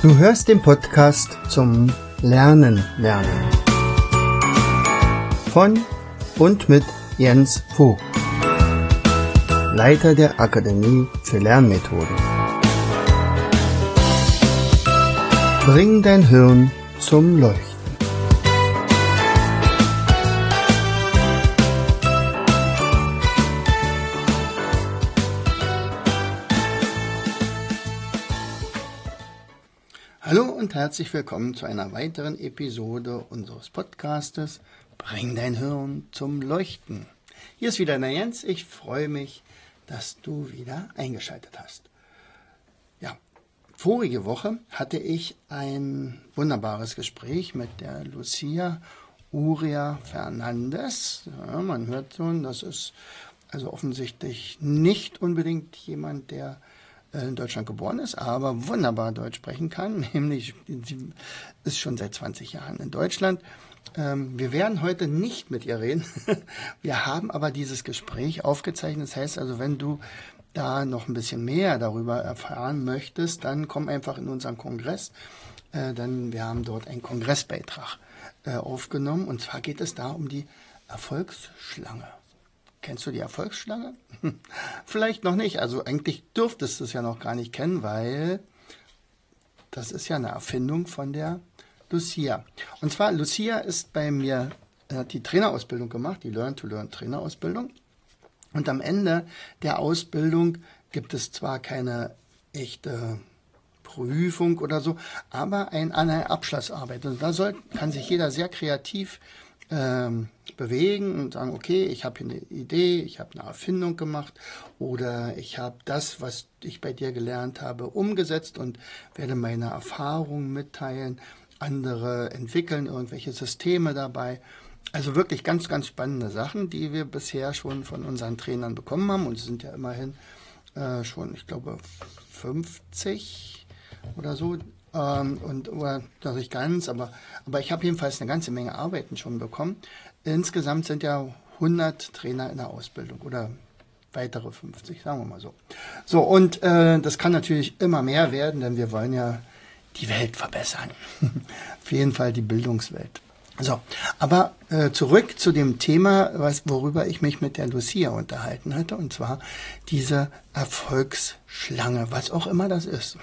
Du hörst den Podcast zum Lernen. Von und mit Jens Vogt, Leiter der Akademie für Lernmethoden. Bring dein Hirn zum Leuchten. Hallo und herzlich willkommen zu einer weiteren Episode unseres Podcastes Bring dein Hirn zum Leuchten. Hier ist wieder der Jens. Ich freue mich, dass du wieder eingeschaltet hast. Ja, vorige Woche hatte ich ein wunderbares Gespräch mit der Lucia Uria Fernandes. Ja, man hört schon, das ist also offensichtlich nicht unbedingt jemand, der in Deutschland geboren ist, aber wunderbar Deutsch sprechen kann, nämlich sie ist schon seit 20 Jahren in Deutschland. Wir werden heute nicht mit ihr reden, wir haben aber dieses Gespräch aufgezeichnet. Das heißt also, wenn du da noch ein bisschen mehr darüber erfahren möchtest, dann komm einfach in unseren Kongress, denn wir haben dort einen Kongressbeitrag aufgenommen, und zwar geht es da um die Erfolgsschlange. Kennst du die Erfolgsschlange? Vielleicht noch nicht. Also eigentlich dürftest du es ja noch gar nicht kennen, weil das ist ja eine Erfindung von der Lucia. Und zwar, Lucia ist bei mir, hat die Trainerausbildung gemacht, die Learn-to-Learn-Trainerausbildung. Und am Ende der Ausbildung gibt es zwar keine echte Prüfung oder so, aber eine Abschlussarbeit. Und da kann sich jeder sehr kreativ bewegen und sagen, okay, ich habe hier eine Idee, ich habe eine Erfindung gemacht oder ich habe das, was ich bei dir gelernt habe, umgesetzt und werde meine Erfahrungen mitteilen. Andere entwickeln irgendwelche Systeme dabei. Also wirklich ganz, ganz spannende Sachen, die wir bisher schon von unseren Trainern bekommen haben, und es sind ja immerhin schon, ich glaube, 50 oder so. Oder nicht ganz, aber ich habe jedenfalls eine ganze Menge Arbeiten schon bekommen. Insgesamt sind ja 100 Trainer in der Ausbildung oder weitere 50, sagen wir mal so. So, und das kann natürlich immer mehr werden, denn wir wollen ja die Welt verbessern. Auf jeden Fall die Bildungswelt. So, aber zurück zu dem Thema, worüber ich mich mit der Lucia unterhalten hatte, und zwar diese Erfolgsschlange, was auch immer das ist.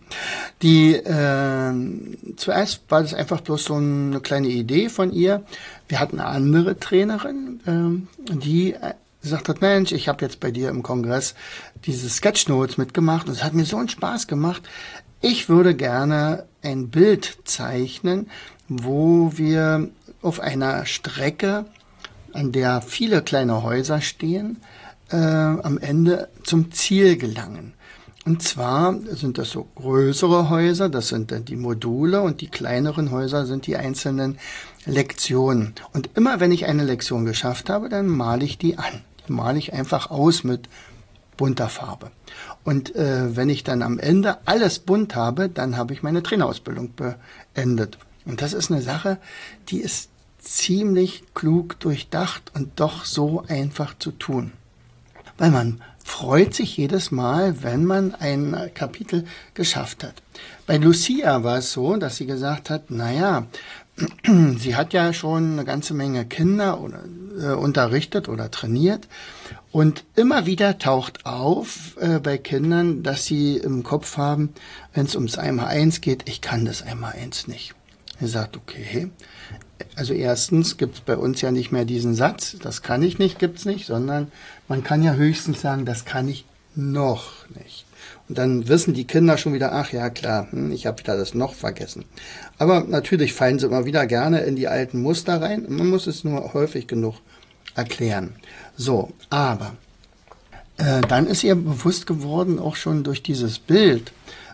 Zuerst war das einfach bloß so eine kleine Idee von ihr. Wir hatten eine andere Trainerin, die gesagt hat, Mensch, ich habe jetzt bei dir im Kongress diese Sketchnotes mitgemacht und es hat mir so einen Spaß gemacht. Ich würde gerne ein Bild zeichnen, wo wir auf einer Strecke, an der viele kleine Häuser stehen, am Ende zum Ziel gelangen. Und zwar sind das so größere Häuser, das sind dann die Module, und die kleineren Häuser sind die einzelnen Lektionen. Und immer wenn ich eine Lektion geschafft habe, dann male ich die an. Die male ich einfach aus mit bunter Farbe. Und wenn ich dann am Ende alles bunt habe, dann habe ich meine Trainerausbildung beendet. Und das ist eine Sache, die ist ziemlich klug durchdacht und doch so einfach zu tun. Weil man freut sich jedes Mal, wenn man ein Kapitel geschafft hat. Bei Lucia war es so, dass sie gesagt hat, naja, sie hat ja schon eine ganze Menge Kinder unterrichtet oder trainiert. Und immer wieder taucht auf bei Kindern, dass sie im Kopf haben, wenn es ums 1x1 geht, ich kann das 1x1 nicht. Er sagt, okay, also erstens gibt es bei uns ja nicht mehr diesen Satz, das kann ich nicht, gibt's nicht, sondern man kann ja höchstens sagen, das kann ich noch nicht. Und dann wissen die Kinder schon wieder, ach ja klar, ich habe wieder das noch vergessen. Aber natürlich fallen sie immer wieder gerne in die alten Muster rein. Man muss es nur häufig genug erklären. So, aber dann ist ihr bewusst geworden, auch schon durch dieses Bild,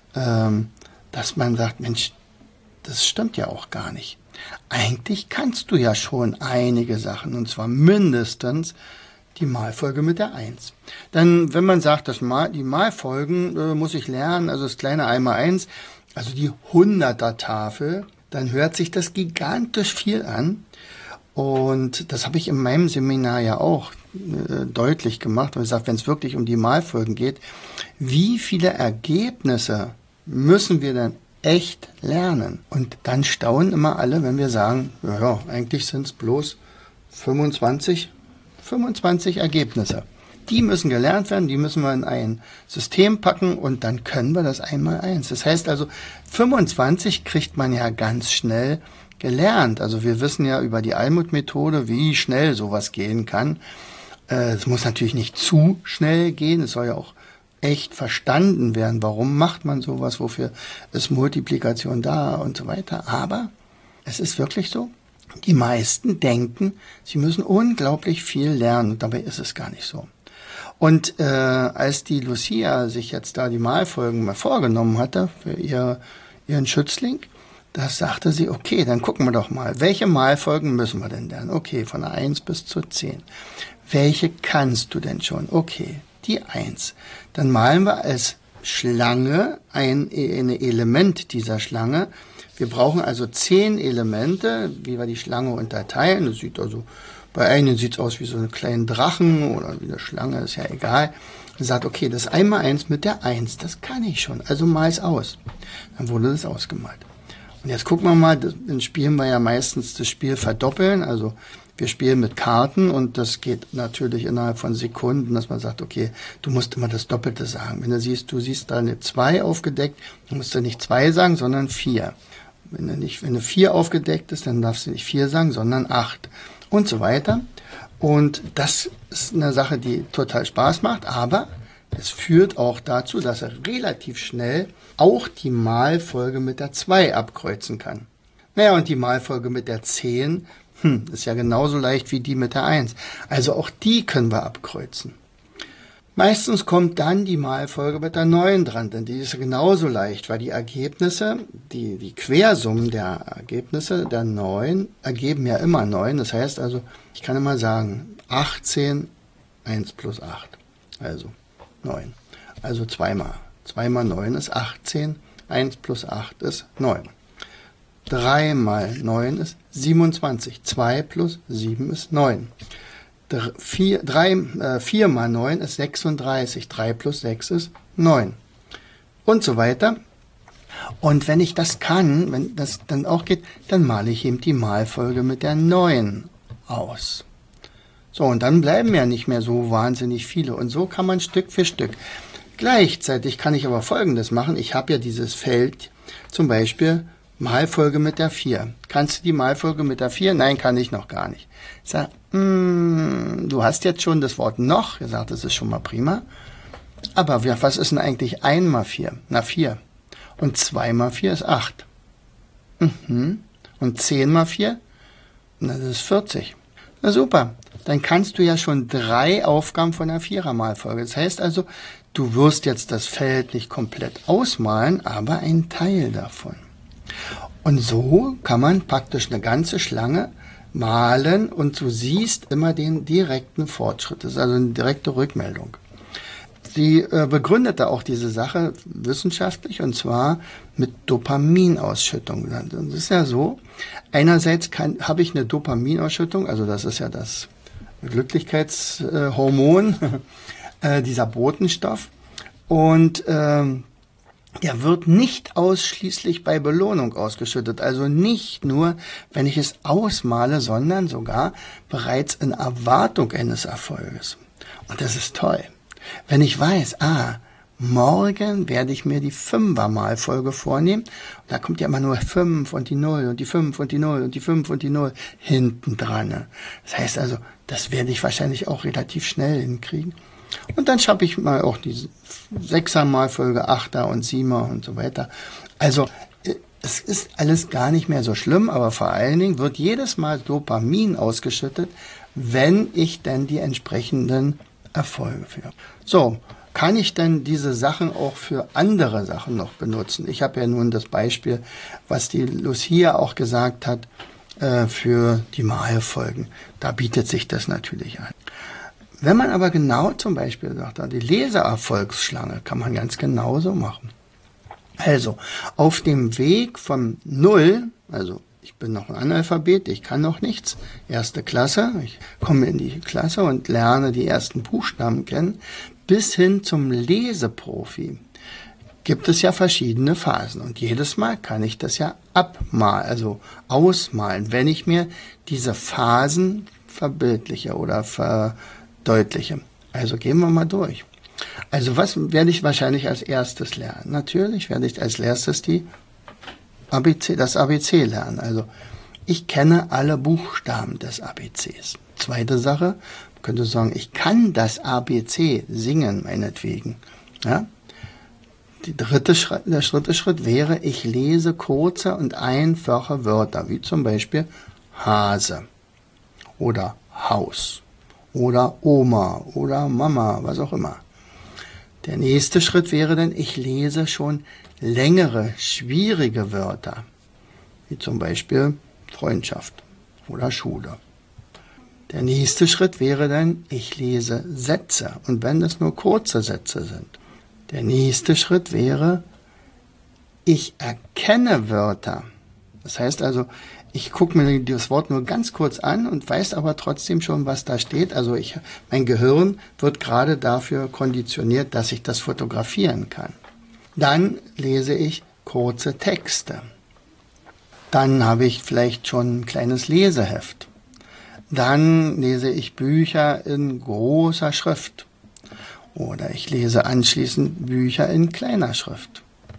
dass man sagt, Mensch, das stimmt ja auch gar nicht. Eigentlich kannst du ja schon einige Sachen, und zwar mindestens die Malfolge mit der 1. Denn wenn man sagt, die Malfolgen muss ich lernen, also das kleine 1x1, also die 100er-Tafel, dann hört sich das gigantisch viel an. Und das habe ich in meinem Seminar ja auch deutlich gemacht. Und gesagt, wenn es wirklich um die Malfolgen geht, wie viele Ergebnisse müssen wir denn echt lernen. Und dann staunen immer alle, wenn wir sagen, ja, eigentlich sind es bloß 25 Ergebnisse. Die müssen gelernt werden, die müssen wir in ein System packen und dann können wir das 1x1. Das heißt also, 25 kriegt man ja ganz schnell gelernt. Also wir wissen ja über die Almut-Methode, wie schnell sowas gehen kann. Es muss natürlich nicht zu schnell gehen, es soll ja auch echt verstanden werden, warum macht man sowas, wofür ist Multiplikation da und so weiter. Aber es ist wirklich so, die meisten denken, sie müssen unglaublich viel lernen und dabei ist es gar nicht so. Und als die Lucia sich jetzt da die Malfolgen mal vorgenommen hatte für ihren Schützling, da sagte sie, okay, dann gucken wir doch mal, welche Malfolgen müssen wir denn lernen? Okay, von der 1 bis zur 10. Welche kannst du denn schon? Okay, die 1. Dann malen wir als Schlange ein Element dieser Schlange. Wir brauchen also 10 Elemente, wie wir die Schlange unterteilen. Das sieht also, bei einem sieht es aus wie so einen kleinen Drachen oder wie eine Schlange, ist ja egal. Er sagt, okay, das 1x1 mit der 1, das kann ich schon, also mal es aus. Dann wurde das ausgemalt. Und jetzt gucken wir mal, dann spielen wir ja meistens das Spiel verdoppeln, also wir spielen mit Karten und das geht natürlich innerhalb von Sekunden, dass man sagt, okay, du musst immer das Doppelte sagen. Wenn du siehst da eine 2 aufgedeckt, dann musst du nicht 2 sagen, sondern 4. Wenn eine 4 aufgedeckt ist, dann darfst du nicht 4 sagen, sondern 8 und so weiter. Und das ist eine Sache, die total Spaß macht, aber es führt auch dazu, dass er relativ schnell auch die Malfolge mit der 2 abkreuzen kann. Naja, und die Malfolge mit der 10, ist ja genauso leicht wie die mit der 1. Also auch die können wir abkreuzen. Meistens kommt dann die Malfolge mit der 9 dran, denn die ist genauso leicht, weil die Ergebnisse, die Quersummen der Ergebnisse der 9 ergeben ja immer 9. Das heißt also, ich kann immer sagen, 18, 1 plus 8, also 9. Also 2 mal 9 ist 18, 1 plus 8 ist 9. 3 mal 9 ist 27, 2 plus 7 ist 9. 4 mal 9 ist 36, 3 plus 6 ist 9. Und so weiter. Und wenn ich das kann, wenn das dann auch geht, dann male ich eben die Malfolge mit der 9 aus. So, und dann bleiben ja nicht mehr so wahnsinnig viele. Und so kann man Stück für Stück. Gleichzeitig kann ich aber Folgendes machen. Ich habe ja dieses Feld, zum Beispiel Malfolge mit der 4. Kannst du die Malfolge mit der 4? Nein, kann ich noch gar nicht. Ich sage, du hast jetzt schon das Wort noch. Er sagt, das ist schon mal prima. Aber was ist denn eigentlich 1 mal 4? Na, 4. Und 2 mal 4 ist 8. Und 10 mal 4? Na, das ist 40. Na super. Dann kannst du ja schon 3 Aufgaben von der 4er-Malfolge. Das heißt also, du wirst jetzt das Feld nicht komplett ausmalen, aber einen Teil davon. Und so kann man praktisch eine ganze Schlange malen und du siehst immer den direkten Fortschritt. Das ist also eine direkte Rückmeldung. Sie begründete auch diese Sache wissenschaftlich und zwar mit Dopaminausschüttung. Das ist ja so, einerseits habe ich eine Dopaminausschüttung, also das ist ja das Glücklichkeitshormon, dieser Botenstoff. Und der wird nicht ausschließlich bei Belohnung ausgeschüttet. Also nicht nur, wenn ich es ausmale, sondern sogar bereits in Erwartung eines Erfolges. Und das ist toll. Wenn ich weiß, morgen werde ich mir die 5er-Malfolge vornehmen. Und da kommt ja immer nur 5 und die 0 und die 5 und die 0 und die 5 und die 0 hinten dran. Das heißt also, das werde ich wahrscheinlich auch relativ schnell hinkriegen. Und dann schaffe ich mal auch die 6er-Malfolge, 8er und 7er und so weiter. Also es ist alles gar nicht mehr so schlimm, aber vor allen Dingen wird jedes Mal Dopamin ausgeschüttet, wenn ich denn die entsprechenden Erfolge führe. So, kann ich denn diese Sachen auch für andere Sachen noch benutzen? Ich habe ja nun das Beispiel, was die Lucia auch gesagt hat, für die Malfolgen. Da bietet sich das natürlich an. Wenn man aber genau zum Beispiel sagt, die Leseerfolgsschlange kann man ganz genauso machen. Also, auf dem Weg von 0, also ich bin noch ein Analphabet, ich kann noch nichts, 1. Klasse, ich komme in die Klasse und lerne die ersten Buchstaben kennen, bis hin zum Leseprofi. gibt es ja verschiedene Phasen. Und jedes Mal kann ich das ja abmalen, also ausmalen, wenn ich mir diese Phasen verbildliche oder verdeutliche. Also gehen wir mal durch. Also was werde ich wahrscheinlich als erstes lernen? Natürlich werde ich als erstes das ABC lernen. Also ich kenne alle Buchstaben des ABCs. Zweite Sache, man könnte sagen, ich kann das ABC singen, meinetwegen. Ja? Der dritte Schritt wäre, ich lese kurze und einfache Wörter, wie zum Beispiel Hase oder Haus oder Oma oder Mama, was auch immer. Der nächste Schritt wäre dann, ich lese schon längere, schwierige Wörter, wie zum Beispiel Freundschaft oder Schule. Der nächste Schritt wäre dann, ich lese Sätze, und wenn es nur kurze Sätze sind. Der nächste Schritt wäre, ich erkenne Wörter. Das heißt also, ich gucke mir das Wort nur ganz kurz an und weiß aber trotzdem schon, was da steht. Also mein Gehirn wird gerade dafür konditioniert, dass ich das fotografieren kann. Dann lese ich kurze Texte. Dann habe ich vielleicht schon ein kleines Leseheft. Dann lese ich Bücher in großer Schrift. Oder ich lese anschließend Bücher in kleiner Schrift.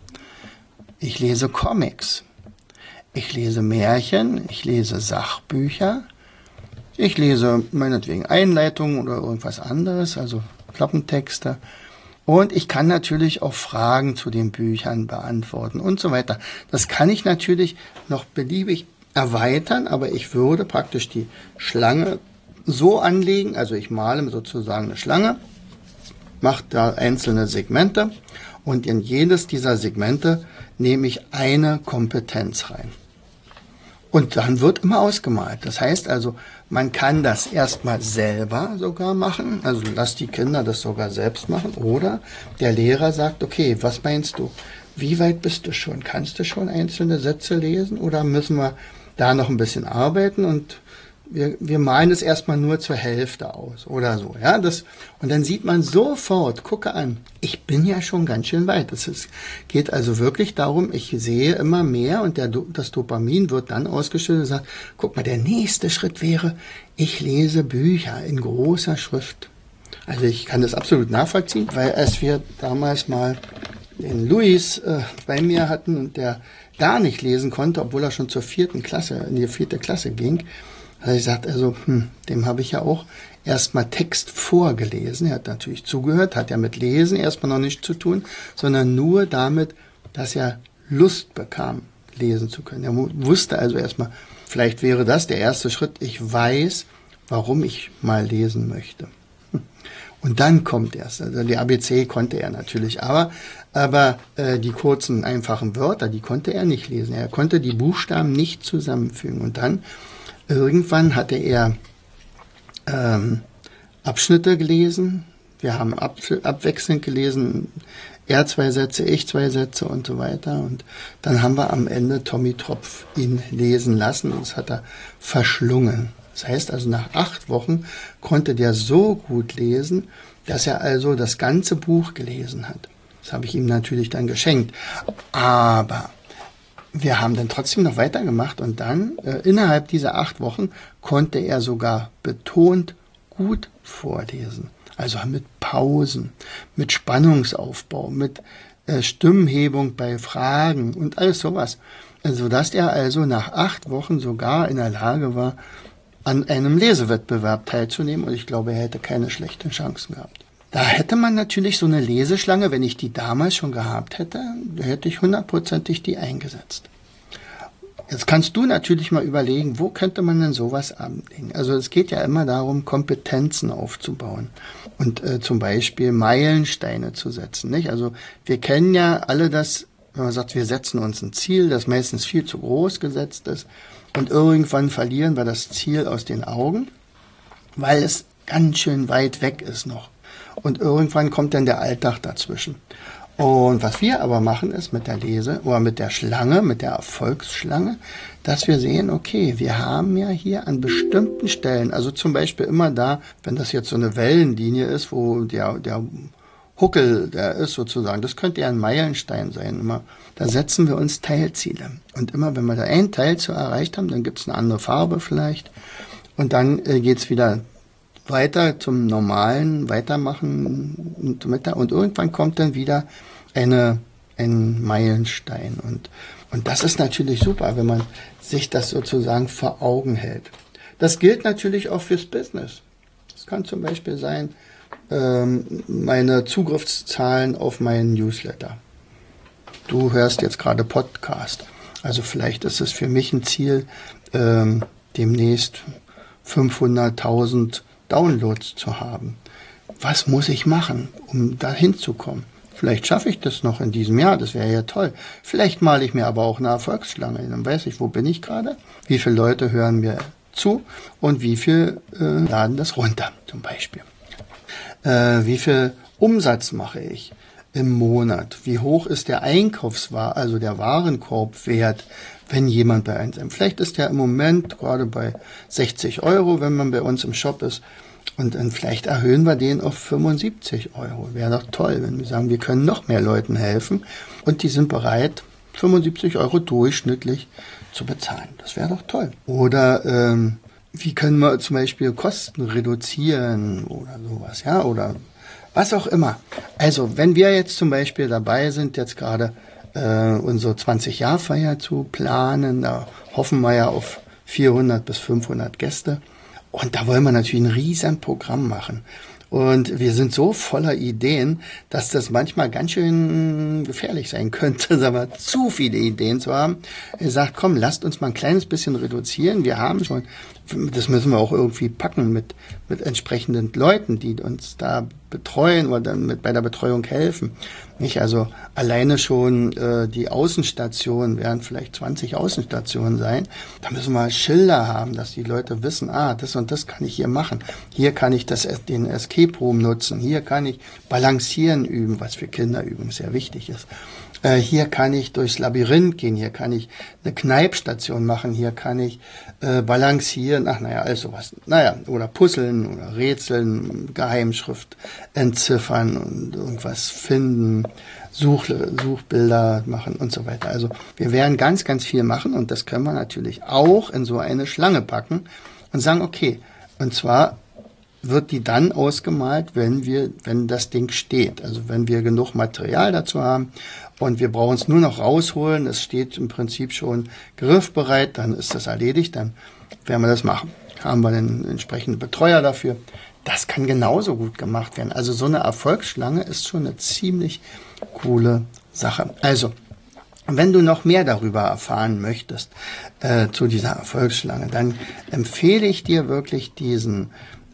Ich lese Comics. Ich lese Märchen. Ich lese Sachbücher. Ich lese meinetwegen Einleitungen oder irgendwas anderes, also Klappentexte. Und ich kann natürlich auch Fragen zu den Büchern beantworten und so weiter. Das kann ich natürlich noch beliebig erweitern, aber ich würde praktisch die Schlange so anlegen, also ich male sozusagen eine Schlange, mache da einzelne Segmente und in jedes dieser Segmente nehme ich eine Kompetenz rein. Und dann wird immer ausgemalt. Das heißt also, man kann das erstmal selber sogar machen, also lass die Kinder das sogar selbst machen, oder der Lehrer sagt, okay, was meinst du? Wie weit bist du schon? Kannst du schon einzelne Sätze lesen oder müssen wir da noch ein bisschen arbeiten und wir malen es erstmal nur zur Hälfte aus oder so. Ja, und dann sieht man sofort, gucke an, ich bin ja schon ganz schön weit. Geht also wirklich darum, ich sehe immer mehr und das Dopamin wird dann ausgeschüttet und sagt, guck mal, der nächste Schritt wäre, ich lese Bücher in großer Schrift. Also ich kann das absolut nachvollziehen, weil als wir damals mal den Luis bei mir hatten und der gar nicht lesen konnte, obwohl er schon in die 4. Klasse ging, hat er gesagt, also dem habe ich ja auch erstmal Text vorgelesen. Er hat natürlich zugehört, hat ja mit Lesen erstmal noch nichts zu tun, sondern nur damit, dass er Lust bekam, lesen zu können. Er wusste also erstmal, vielleicht wäre das der erste Schritt, ich weiß, warum ich mal lesen möchte. Und dann kommt erst, also die ABC konnte er natürlich, aber die kurzen, einfachen Wörter, die konnte er nicht lesen. Er konnte die Buchstaben nicht zusammenfügen. Und dann irgendwann hatte er Abschnitte gelesen. Wir haben abwechselnd gelesen, er 2 Sätze, ich 2 Sätze und so weiter. Und dann haben wir am Ende Tommy Tropf ihn lesen lassen und das hat er verschlungen. Das heißt also, nach 8 Wochen konnte der so gut lesen, dass er also das ganze Buch gelesen hat. Das habe ich ihm natürlich dann geschenkt. Aber wir haben dann trotzdem noch weitergemacht und dann innerhalb dieser 8 Wochen konnte er sogar betont gut vorlesen. Also mit Pausen, mit Spannungsaufbau, mit Stimmhebung bei Fragen und alles sowas. Sodass er also nach 8 Wochen sogar in der Lage war, an einem Lesewettbewerb teilzunehmen und ich glaube, er hätte keine schlechten Chancen gehabt. Da hätte man natürlich so eine Leseschlange, wenn ich die damals schon gehabt hätte, hätte ich 100%ig die eingesetzt. Jetzt kannst du natürlich mal überlegen, wo könnte man denn sowas anlegen? Also es geht ja immer darum, Kompetenzen aufzubauen und zum Beispiel Meilensteine zu setzen, nicht? Also wir kennen ja alle das, wenn man sagt, wir setzen uns ein Ziel, das meistens viel zu groß gesetzt ist und irgendwann verlieren wir das Ziel aus den Augen, weil es ganz schön weit weg ist noch. Und irgendwann kommt dann der Alltag dazwischen. Und was wir aber machen ist mit der mit der Schlange, mit der Erfolgsschlange, dass wir sehen, okay, wir haben ja hier an bestimmten Stellen, also zum Beispiel immer da, wenn das jetzt so eine Wellenlinie ist, wo der Huckel, der ist sozusagen, das könnte ja ein Meilenstein sein. Immer, da setzen wir uns Teilziele. Und immer, wenn wir da ein Teil zu erreicht haben, dann gibt es eine andere Farbe vielleicht. Und dann geht's wieder weiter zum normalen Weitermachen und irgendwann kommt dann wieder ein Meilenstein. Und das ist natürlich super, wenn man sich das sozusagen vor Augen hält. Das gilt natürlich auch fürs Business. Das kann zum Beispiel sein, meine Zugriffszahlen auf meinen Newsletter. Du hörst jetzt gerade Podcast. Also vielleicht ist es für mich ein Ziel, demnächst 500.000 Downloads zu haben. Was muss ich machen, um da hinzukommen? Vielleicht schaffe ich das noch in diesem Jahr, das wäre ja toll. Vielleicht male ich mir aber auch eine Erfolgsschlange. Dann weiß ich, wo bin ich gerade, wie viele Leute hören mir zu und wie viel laden das runter zum Beispiel. Wie viel Umsatz mache ich im Monat? Wie hoch ist der also der Warenkorbwert, wenn jemand bei uns ist? Vielleicht ist der im Moment gerade bei 60 €, wenn man bei uns im Shop ist. Und dann vielleicht erhöhen wir den auf 75 €. Wäre doch toll, wenn wir sagen, wir können noch mehr Leuten helfen. Und die sind bereit, 75 € durchschnittlich zu bezahlen. Das wäre doch toll. Oder wie können wir zum Beispiel Kosten reduzieren oder sowas, ja, oder was auch immer. Also, wenn wir jetzt zum Beispiel dabei sind, jetzt gerade unsere 20-Jahr-Feier zu planen, da hoffen wir ja auf 400 bis 500 Gäste. Und da wollen wir natürlich ein riesen Programm machen. Und wir sind so voller Ideen, dass das manchmal ganz schön gefährlich sein könnte, sagen wir, zu viele Ideen zu haben. Er sagt, komm, lasst uns mal ein kleines bisschen reduzieren. Wir haben schon, das müssen wir auch irgendwie packen mit entsprechenden Leuten, die uns da betreuen oder dann bei der Betreuung helfen. Nicht? Also alleine schon die Außenstationen werden vielleicht 20 Außenstationen sein. Da müssen wir Schilder haben, dass die Leute wissen, das und das kann ich hier machen. Hier kann ich den Escape Room nutzen. Hier kann ich Balancieren üben, was für Kinder übrigens sehr wichtig ist. Hier kann ich durchs Labyrinth gehen, hier kann ich eine Kneipstation machen, hier kann ich balancieren, alles sowas. Oder puzzeln oder rätseln, Geheimschrift entziffern und irgendwas finden, Suchbilder machen und so weiter. Also wir werden ganz, ganz viel machen und das können wir natürlich auch in so eine Schlange packen und sagen, okay, und zwar wird die dann ausgemalt, wenn das Ding steht. Also wenn wir genug Material dazu haben und wir brauchen es nur noch rausholen, es steht im Prinzip schon griffbereit, dann ist das erledigt, dann werden wir das machen. Haben wir den entsprechenden Betreuer dafür. Das kann genauso gut gemacht werden. Also so eine Erfolgsschlange ist schon eine ziemlich coole Sache. Also, wenn du noch mehr darüber erfahren möchtest, zu dieser Erfolgsschlange, dann empfehle ich dir wirklich diesen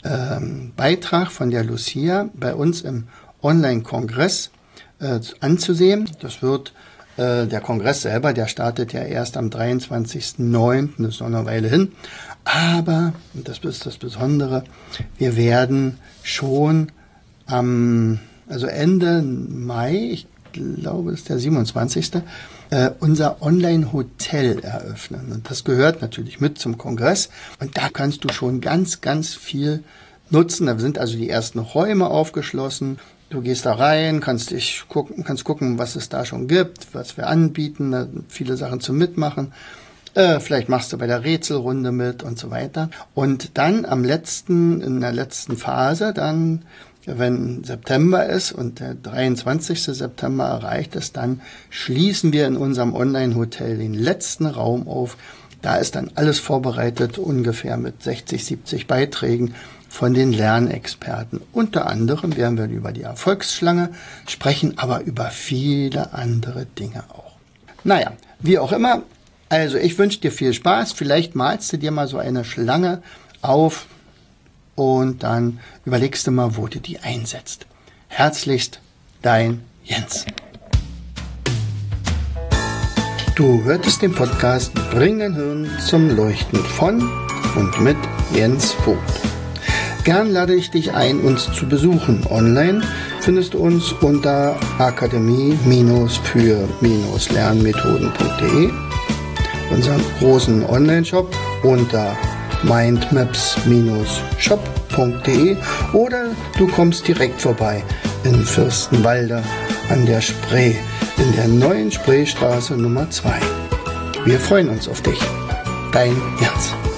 Beitrag von der Lucia bei uns im Online-Kongress anzusehen. Das wird der Kongress selber, der startet ja erst am 23.09., das ist noch eine Weile hin. Aber, und das ist das Besondere, wir werden schon also Ende Mai, ich glaube, es ist der 27., unser Online-Hotel eröffnen. Und das gehört natürlich mit zum Kongress. Und da kannst du schon ganz, ganz viel nutzen. Da sind also die ersten Räume aufgeschlossen. Du gehst da rein, kannst gucken, was es da schon gibt, was wir anbieten, da sind viele Sachen zum Mitmachen. Vielleicht machst du bei der Rätselrunde mit und so weiter. Und dann in der letzten Phase, dann, wenn September ist und der 23. September erreicht ist, dann schließen wir in unserem Online-Hotel den letzten Raum auf. Da ist dann alles vorbereitet, ungefähr mit 60, 70 Beiträgen von den Lernexperten. Unter anderem werden wir über die Erfolgsschlange sprechen, aber über viele andere Dinge auch. Wie auch immer. Also ich wünsche dir viel Spaß. Vielleicht malst du dir mal so eine Schlange auf und dann überlegst du mal, wo du die einsetzt. Herzlichst, dein Jens. Du hörtest den Podcast Bring dein Hirn zum Leuchten von und mit Jens Vogt. Gern lade ich dich ein, uns zu besuchen. Online findest du uns unter akademie-für-lernmethoden.de, unseren großen Online-Shop unter mindmaps-shop.de oder du kommst direkt vorbei in Fürstenwalde an der Spree, in der neuen Spreestraße Nummer 2. Wir freuen uns auf dich. Dein Jens.